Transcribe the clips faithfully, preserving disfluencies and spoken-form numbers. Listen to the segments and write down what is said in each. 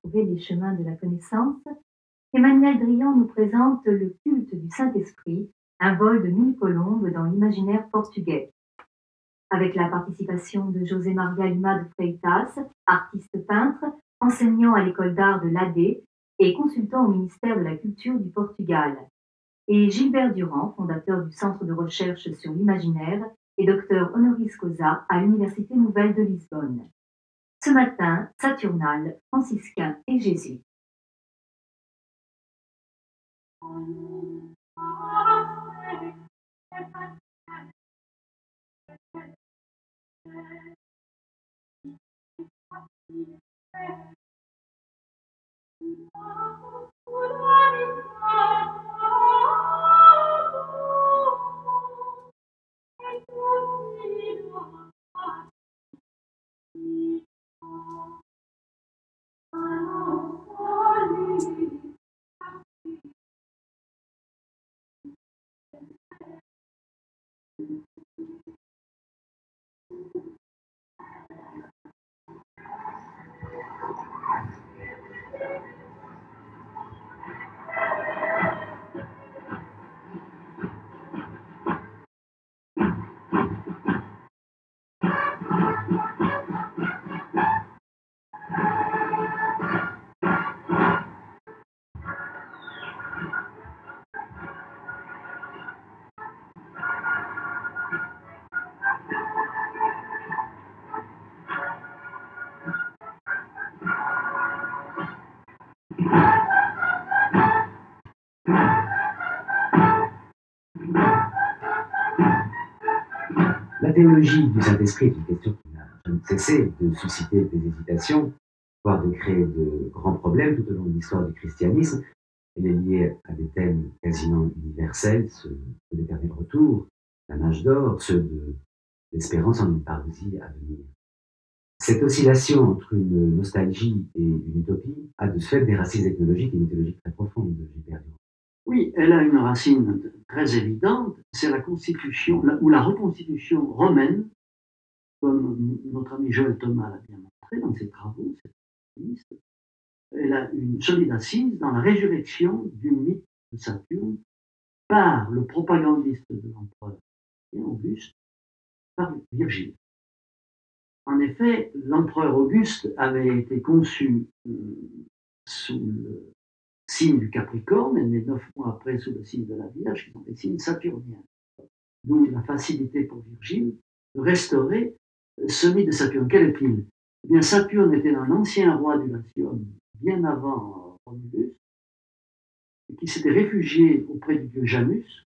retrouver les chemins de la connaissance, Emmanuel Drian nous présente le culte du Saint-Esprit, un vol de mille colombes dans l'imaginaire portugais. Avec la participation de José Maria Lima de Freitas, artiste peintre, enseignant à l'école d'art de l'A D et consultant au ministère de la Culture du Portugal. Et Gilbert Durand, fondateur du Centre de recherche sur l'imaginaire et docteur honoris causa à l'Université nouvelle de Lisbonne. Ce matin, Saturnale, franciscain et jésuite. La théologie du Saint-Esprit est une question qui n'a jamais cessé de susciter des hésitations, voire de créer de grands problèmes tout au long de l'histoire du christianisme. Elle est liée à des thèmes quasiment universels, ceux de l'éternel retour, d'un âge d'or, ceux de l'espérance en une parousie à venir. Cette oscillation entre une nostalgie et une utopie a de ce fait des racines ethnologiques et mythologiques très profondes de Gilbert Durand. Oui, elle a une racine très évidente, c'est la constitution, ou la reconstitution romaine, comme notre ami Joël Thomas l'a bien montré dans ses travaux. Elle a une solide assise dans la résurrection du mythe de Saturne par le propagandiste de l'empereur Auguste, par Virgile. En effet, l'empereur Auguste avait été conçu sous le signe du Capricorne, et né neuf mois après sous le signe de la Vierge, qui sont des signes saturniens. D'où la facilité pour Virgile de restaurer ce mythe de Saturne. Quel est-il? Eh bien, Saturne était un ancien roi du Latium, bien avant Romulus, qui s'était réfugié auprès du dieu Janus,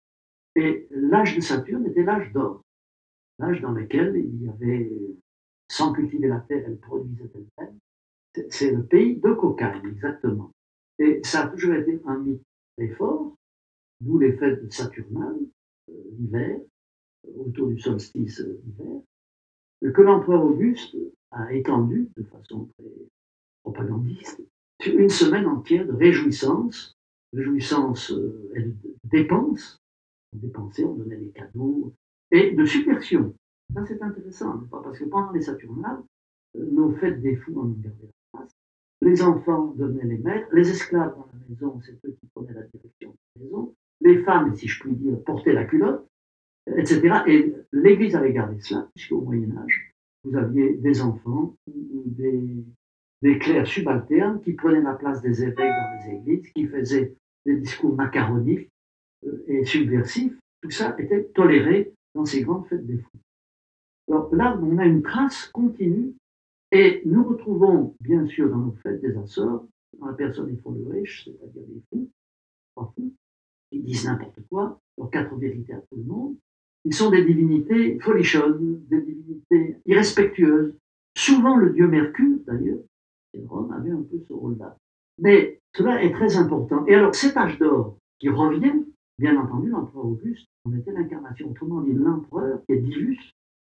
et l'âge de Saturne était l'âge d'or, l'âge dans lequel il y avait, sans cultiver la terre, elle produisait elle-même. C'est le pays de Cocagne, exactement. Et ça a toujours été un mythe très fort, d'où les fêtes saturnales, euh, l'hiver, autour du solstice d'hiver, que l'empereur Auguste a étendu de façon très propagandiste sur une semaine entière de réjouissance, réjouissance euh, et de dépenses, on dépensait, on donnait des cadeaux, et de subversion. Ça c'est intéressant, parce que pendant les Saturnales, euh, nos fêtes des fous en ont gardé la place. Les enfants devenaient les maîtres, les esclaves dans la maison, c'est eux qui prenaient la direction de la maison, les femmes, si je puis dire, portaient la culotte, et cetera. Et l'Église avait gardé cela, puisqu'au Moyen-Âge, vous aviez des enfants ou des, des clercs subalternes qui prenaient la place des évêques dans les églises, qui faisaient des discours macaroniques et subversifs. Tout ça était toléré dans ces grandes fêtes des fous. Alors là, on a une trace continue, et nous retrouvons, bien sûr, dans nos fêtes des Açores, dans la personne des Followish, c'est-à-dire des fous, trois fous, qui disent n'importe quoi, leurs quatre vérités à tout le monde. Ils sont des divinités folichonnes, des divinités irrespectueuses. Souvent, le dieu Mercure, d'ailleurs, et Rome avait un peu ce rôle-là. Mais cela est très important. Et alors, cet âge d'or qui revient, bien entendu, l'empereur Auguste en était l'incarnation. Autrement dit, l'empereur est Divus,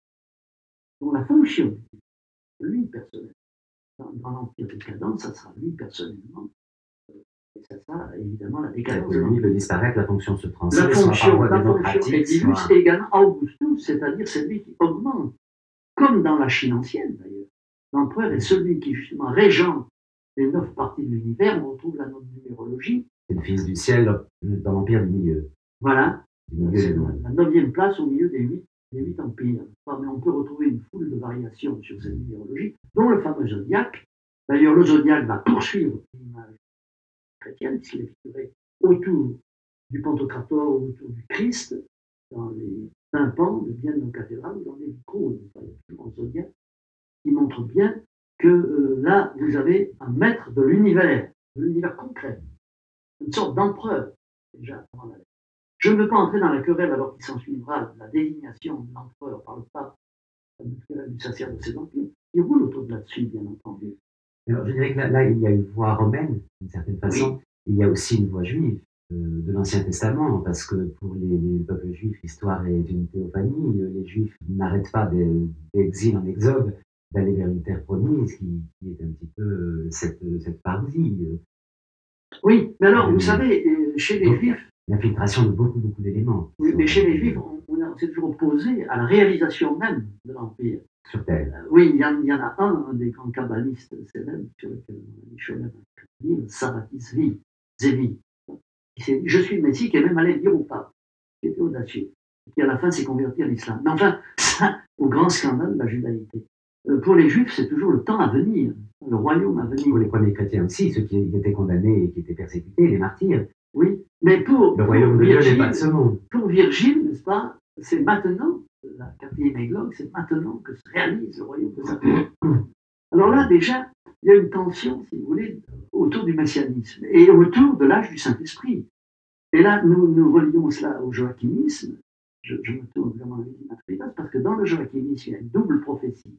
dont la fonction, lui personnellement, dans, dans l'Empire décadent, ça sera lui personnellement. Et ça sera évidemment la décadence. Lui peut disparaître, la fonction se transfère. La fonction, la fonction est Divus soit... égale Augustus, c'est-à-dire celui qui augmente, comme dans la Chine ancienne d'ailleurs. L'empereur est celui qui justement régente les neuf parties de l'univers, on retrouve la numérologie. C'est le Fils du ciel dans l'empire du milieu. Voilà, du milieu c'est du la, monde. la neuvième place au milieu des huit, des huit empires. Mais on peut retrouver une foule de variations sur cette numérologie, dont le fameux zodiaque. D'ailleurs, le zodiaque va poursuivre l'image chrétienne, puisqu'il est figuré autour du Pantocrator, autour du Christ, dans les tympans de bien de nos cathédrales, dans les vitraux. Il y a toujours un zodiaque qui montre bien que euh, là, vous avez un maître de l'univers, de l'univers concret, une sorte d'empereur, déjà. Je ne veux pas entrer dans la querelle alors qu'il s'ensuivra la désignation de l'empereur par le pape, la querelle du sacerdoce d'empire, qui roule autour de là-dessus, bien entendu. Alors, je dirais que là, là, il y a une voie romaine, d'une certaine façon. Oui. Il y a aussi une voie juive euh, de l'Ancien Testament, parce que pour les, les peuples juifs, l'histoire est une théophanie. Les Juifs n'arrêtent pas d'exil en exode, d'aller vers une terre promise, qui, qui est un petit peu euh, cette, cette parousie. Oui, mais alors, euh, vous savez, chez les donc, Juifs... L'infiltration de beaucoup, beaucoup d'éléments. Oui, mais chez les Juifs, on, on s'est toujours opposé à la réalisation même de l'Empire. Sur Terre. Euh, oui, il y, en, il y en a un, un des grands kabbalistes célèbres, sur lequel on a échoué un livre, Savatis Zvi, Zevi, qui je suis le Messie, qui est même allé le dire au pape, qui était audacieux, qui à la fin s'est converti à l'islam. Mais enfin, ça, au grand scandale de la judaïté. Euh, pour les Juifs, c'est toujours le temps à venir, le royaume à venir. Pour les premiers chrétiens aussi, ceux qui étaient condamnés et qui étaient persécutés, les martyrs. Oui, mais pour, le royaume pour de Dieu Virgile, n'est pas de ce monde. Pour Virgile, n'est-ce pas, c'est maintenant, la quatrième églogue, c'est maintenant que se réalise le royaume de Satan. Alors là, déjà, il y a une tension, si vous voulez, autour du messianisme et autour de l'âge du Saint-Esprit. Et là, nous, nous relions cela au joachimisme. Je, je me tourne vraiment à l'Église, parce que dans le joachimisme, il y a une double prophétie.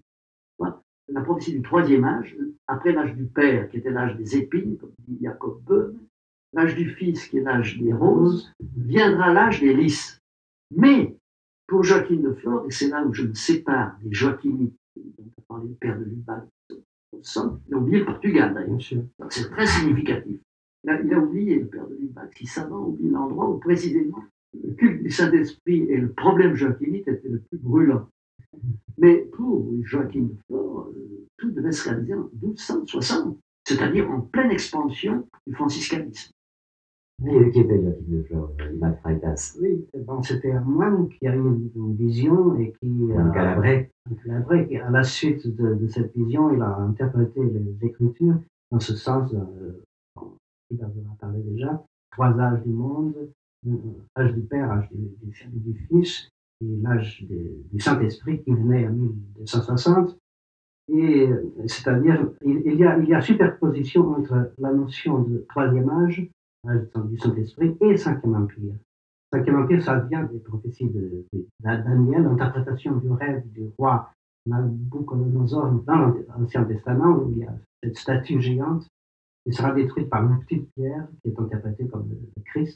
La prophétie du troisième âge, après l'âge du Père, qui était l'âge des épines, comme dit Jacob Böhm, l'âge du Fils, qui est l'âge des roses, viendra l'âge des lys. Mais, pour Joachim de Flore, et c'est là où je me sépare des joachimites, dont on a parlé du père de Lubac, il a oublié le Portugal d'ailleurs, c'est très significatif. Là, il a oublié le père de Lubac, qui savant oublie l'endroit où précisément le culte du Saint-Esprit et le problème joachimite étaient le plus brûlant. Mais pour Joachim de Flore, tout devait se réaliser en douze cent soixante, c'est-à-dire en pleine expansion du franciscanisme. Oui, qui était Joachim de Flore, Imad Freitas. Oui, bon, c'était un moine qui a eu une vision et qui. Un Calabrais. Un Calabrais, qui, à la suite de, de cette vision, il a interprété les Écritures dans ce sens, euh, il en a parlé déjà, trois âges du monde, l'âge du Père, l'âge du, du, du Fils, et l'âge du Saint-Esprit qui venait en mille deux cent soixante. Et c'est-à-dire, il, il, y a, il y a superposition entre la notion de troisième âge, l'âge du Saint-Esprit, et cinquième empire. Cinquième empire, ça vient des prophéties de, de, de Daniel, l'interprétation du rêve du roi Nabucodonosor dans l'Ancien Testament, où il y a cette statue géante qui sera détruite par une petite pierre qui est interprétée comme le, le Christ.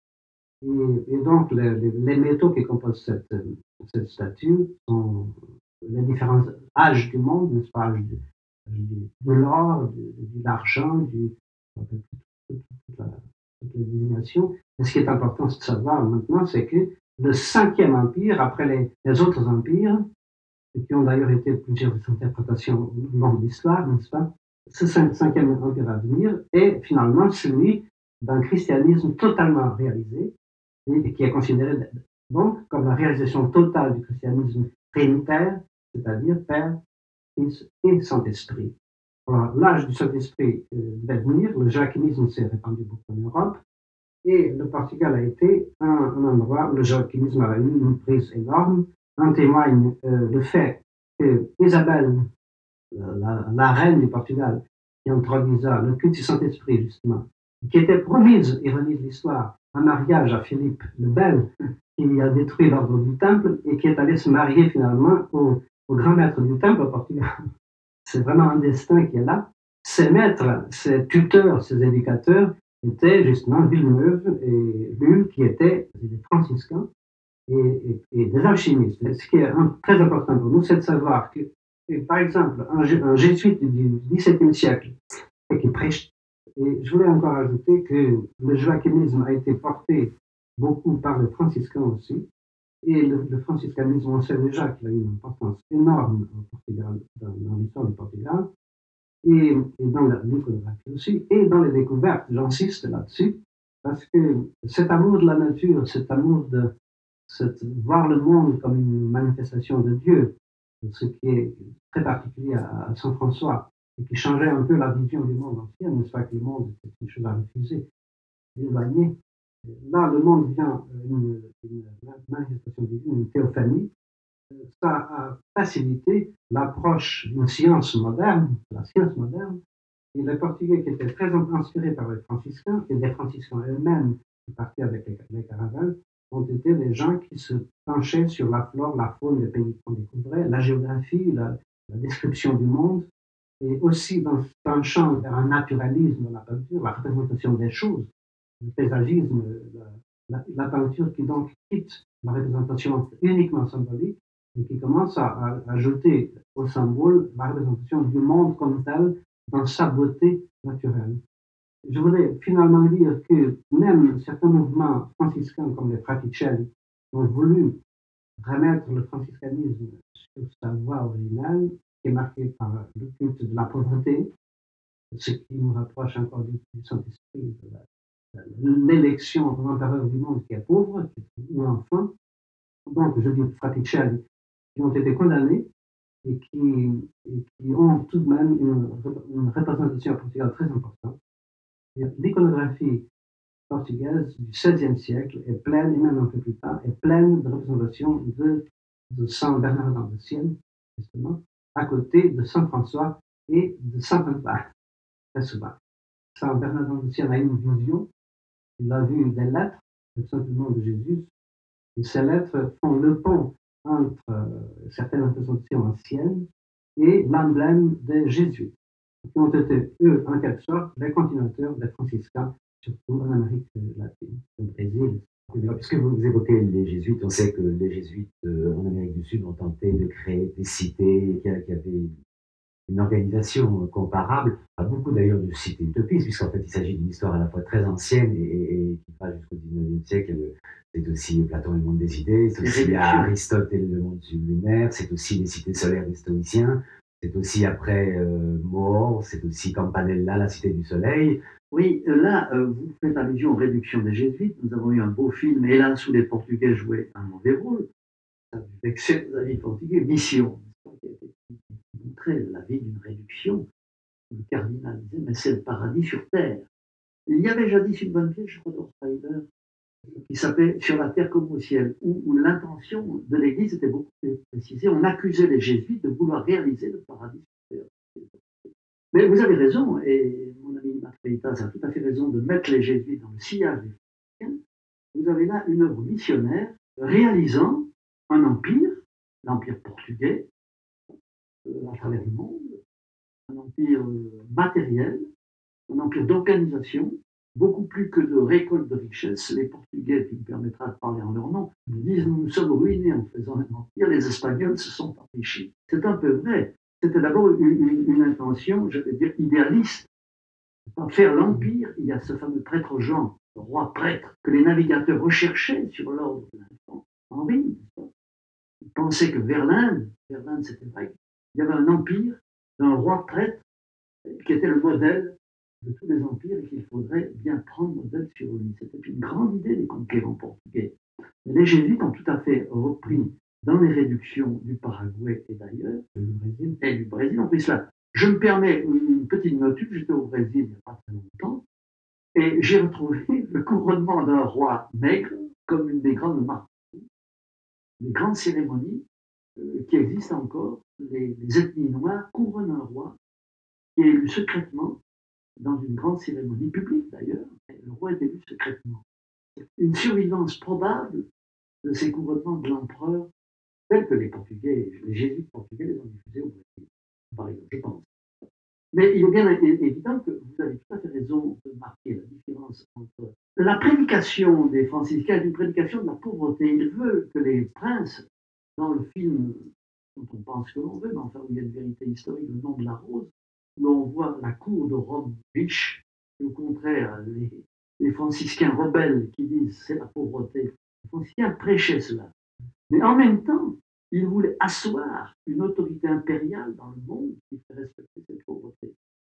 Et, et donc, le, le, les métaux qui composent cette, cette statue sont les différents âges du monde, n'est-ce pas, âge de, de l'or, de, de l'argent, du, toute, toute, toute, la, toute la désignation. Et ce qui est important de savoir maintenant, c'est que le cinquième empire, après les, les autres empires, qui ont d'ailleurs été plusieurs interprétations au long de l'histoire, n'est-ce pas, ce cinquième empire à venir est finalement celui d'un christianisme totalement réalisé et qui est considéré donc comme la réalisation totale du christianisme trinitaire, c'est-à-dire Père, Fils et Saint-Esprit. Alors, l'âge du Saint-Esprit euh, va venir, le joachimisme s'est répandu beaucoup en Europe, et le Portugal a été un, un endroit où le joachimisme a eu une prise énorme. En témoigne euh, le fait que Isabelle, la, la reine du Portugal, qui introduisa le culte du Saint-Esprit, justement, qui était promise, ironie de l'histoire, un mariage à Philippe le Bel, qui a détruit l'ordre du Temple et qui est allé se marier finalement au, au grand maître du Temple au Portugal. C'est vraiment un destin qui est là. Ses maîtres, ses tuteurs, ses éducateurs étaient justement Villeneuve et Lulle, qui étaient des franciscains et, et, et des alchimistes. Et ce qui est un, très important pour nous, c'est de savoir que, et par exemple, un, un jésuite du dix-septième siècle qui prêche. Et je voulais encore ajouter que le joachimisme a été porté beaucoup par les franciscains aussi. Et le, le franciscanisme, on sait déjà qu'il a eu une importance énorme au Portugal, dans, dans l'histoire du Portugal. et, et dans l'iconographie aussi, et dans les découvertes, j'insiste là-dessus, parce que cet amour de la nature, cet amour de cette, voir le monde comme une manifestation de Dieu, ce qui est très particulier à, à Saint François, et qui changeait un peu la vision du monde entier, n'est-ce pas que le monde était une chose à refuser, éloigné. Là, le monde vient une, une manifestation divine, une théophanie. Ça a facilité l'approche d'une science moderne, la science moderne, et les Portugais qui étaient très inspirés par les franciscains, et les franciscains eux-mêmes qui partaient avec les, les caravanes, ont été des gens qui se penchaient sur la flore, la faune des pays qu'on découvrait, la géographie, la, la description du monde, et aussi dans se penchant vers un naturalisme dans la peinture, la représentation des choses, le paysagisme, la, la, la peinture qui donc quitte la représentation uniquement symbolique et qui commence à, à, à jeter au symbole la représentation du monde comme tel dans sa beauté naturelle. Je voudrais finalement dire que même certains mouvements franciscains comme les Fraticelli ont voulu remettre le franciscanisme sur sa voie originale, qui est marquée par le culte de la pauvreté, ce qui nous rapproche encore du, du Saint-Esprit, de l'élection de l'empereur du monde qui est pauvre, qui est ou enfant. Donc, je dis Fraticelli, qui ont été condamnés et qui, et qui ont tout de même une, une représentation portugaise très importante. L'iconographie portugaise du seizième siècle est pleine, et même un peu plus tard, est pleine de représentations de, de Saint Bernardin de Sienne, justement, à côté de Saint François et de Saint Quentin, très souvent. Saint Bernardin de Sienne a une vision, il a vu des lettres, tout simplement de Jésus, et ces lettres font le pont entre euh, certaines représentations anciennes et l'emblème des Jésuites, qui ont été, eux, en quelque sorte, les continuateurs des franciscains, surtout en Amérique latine, au Brésil. Puisque vous évoquez les jésuites, on sait que les jésuites euh, en Amérique du Sud ont tenté de créer des cités qui, qui avaient une organisation comparable, à beaucoup d'ailleurs de cités utopistes, puisqu'en fait il s'agit d'une histoire à la fois très ancienne et, et, et qui va jusqu'au dix-neuvième siècle. C'est aussi Platon et le monde des idées, c'est aussi Aristote et le monde lunaire, c'est aussi les cités solaires des stoïciens, c'est aussi après euh, More, c'est aussi Campanella, la cité du soleil. Oui, là, euh, vous faites allusion aux réductions des jésuites. Nous avons eu un beau film, hélas, où les Portugais jouaient un mauvais rôle, avec ses amis portugais, Mission, qui montrait la vie d'une réduction. Le cardinal disait, mais c'est le paradis sur terre. Il y avait jadis une bonne pièce, je crois, d'Ortweiler, qui s'appelait Sur la terre comme au ciel, où, où l'intention de l'Église était beaucoup plus précisée. On accusait les jésuites de vouloir réaliser le paradis sur terre. Mais vous avez raison, et mon ami Matreitas a tout à fait raison de mettre les jésuites dans le sillage des franciscains. Vous avez là une œuvre missionnaire réalisant un empire, l'empire portugais, euh, à travers le monde, un empire euh, matériel, un empire d'organisation, beaucoup plus que de récolte de richesses. Les Portugais, tu me permettras de parler en leur nom, disent nous nous sommes ruinés en faisant un empire, les Espagnols se sont enrichis. C'est un peu vrai. C'était d'abord une, une, une intention, je vais dire, idéaliste. Pour faire l'empire, il y a ce fameux prêtre Jean, le roi prêtre, que les navigateurs recherchaient sur l'ordre de l'enfant Henri. Ils pensaient que vers l'Inde, vers l'Inde c'était vrai, il y avait un empire d'un roi prêtre qui était le modèle de tous les empires et qu'il faudrait bien prendre modèle sur lui. C'était une grande idée des conquérants portugais. Mais les jésuites ont tout à fait repris dans les réductions du Paraguay et d'ailleurs, et du Brésil, et du Brésil, ont pris cela. Je me permets une petite notude, j'étais au Brésil il n'y a pas très longtemps, et j'ai retrouvé le couronnement d'un roi nègre comme une des grandes marques, des grandes cérémonies euh, qui existent encore. Les, les ethnies noires couronnent un roi qui est élu secrètement dans une grande cérémonie publique d'ailleurs, le roi est élu secrètement. Une survivance probable de ces couronnements de l'empereur tels que les Portugais, les jésuites portugais les ont diffusés au Brésil, par exemple, je pense. Mais il est bien évident que vous avez tout à fait raison de marquer la différence entre la prédication des franciscains et une prédication de la pauvreté. Il veut que les princes, dans le film dont on pense que l'on veut, mais enfin où il y a une vérité historique, le nom de la rose, où l'on voit la cour de Rome riche, et au contraire, les, les franciscains rebelles qui disent c'est la pauvreté. Les franciscains prêchaient cela. Mais en même temps, ils voulaient asseoir une autorité impériale dans le monde qui fait respecter cette pauvreté.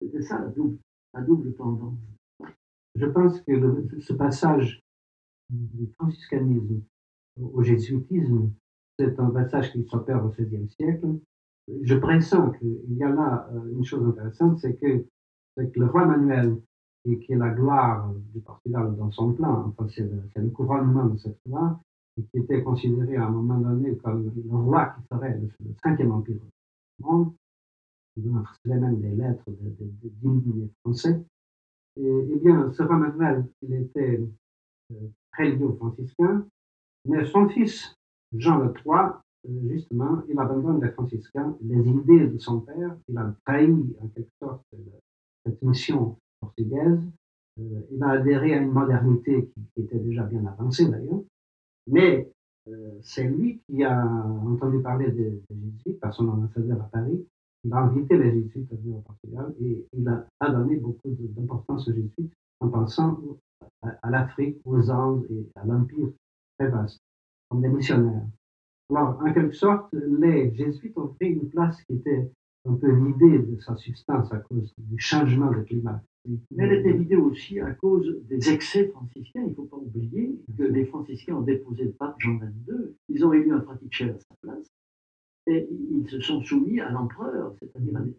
C'était ça la double, la double tendance. Je pense que le, ce passage du franciscanisme au jésuitisme, c'est un passage qui s'opère au seizième siècle. Je pressens qu'il y a là une chose intéressante, c'est que, c'est que le roi Manuel, qui, qui est la gloire du Portugal dans son plan, enfin c'est le, c'est le couronnement de cette gloire, et qui était considéré à un moment donné comme le roi qui ferait le, le cinquième empire du monde. Il recevait même des lettres de, de, de d'illuminés français. Et, et bien, ce roi Manuel, il était euh, très lié aux franciscains, mais son fils, Jean le trois, justement, il abandonne les franciscains, les idées de son père, il a trahi en quelque sorte cette mission portugaise, euh, il a adhéré à une modernité qui, qui était déjà bien avancée d'ailleurs, mais euh, c'est lui qui a entendu parler des, des jésuites par son ambassadeur à Paris, il a invité les jésuites à venir au Portugal et il a, a donné beaucoup d'importance aux jésuites en pensant à, à l'Afrique, aux Andes et à l'Empire très vaste, comme des missionnaires. Alors, en quelque sorte, les jésuites ont pris une place qui était un peu vidée de sa substance à cause du changement de climat. Mais elle était vidée aussi à cause des excès franciscains. Il ne faut pas oublier que les franciscains ont déposé le pape Jean vingt-deux, ils ont élu un praticien à sa place, et ils se sont soumis à l'empereur, c'est-à-dire à du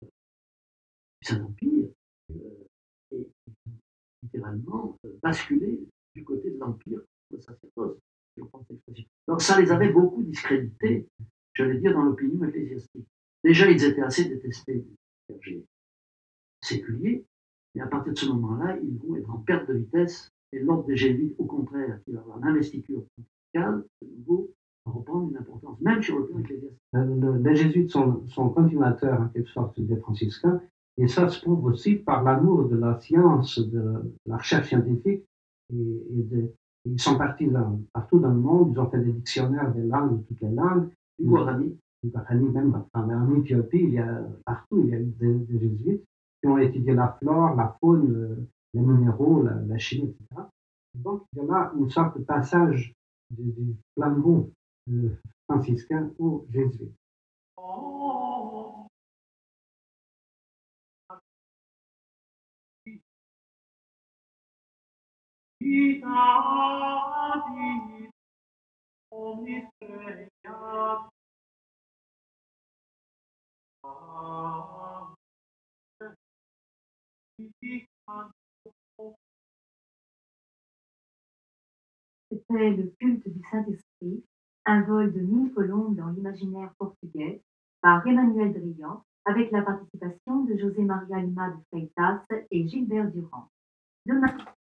Saint-Empire, et littéralement basculé du côté de l'Empire le sacerdoce. Donc ça les avait beaucoup discrédités, j'allais dire, dans l'opinion ecclésiastique. Déjà, ils étaient assez détestés du clergé séculier, mais à partir de ce moment-là, ils vont être en perte de vitesse, et l'ordre des jésuites, au contraire, qui va avoir l'investiture pontificale, de nouveau, va reprendre une importance, même sur le plan ecclésiastique. Les jésuites sont, sont continuateurs, en quelque sorte, des franciscains, et ça se prouve aussi par l'amour de la science, de la recherche scientifique, et, et de, ils sont partis dans, partout dans le monde, ils ont fait des dictionnaires des langues, de toutes les langues. Du Guarani. Du Guarani, même en Éthiopie, il y a, partout, il y a eu des, des jésuites qui ont étudié la flore, la faune, les minéraux, la, la chimie, et cetera. Et donc, il y en a une sorte de passage du, du flambeau euh, franciscain aux jésuites. Oh. C'était le culte du Saint-Esprit, un vol de mille colombes dans l'imaginaire portugais, par Emmanuel Drian, avec la participation de José Maria Lima de Freitas et Gilbert Durand. Demain,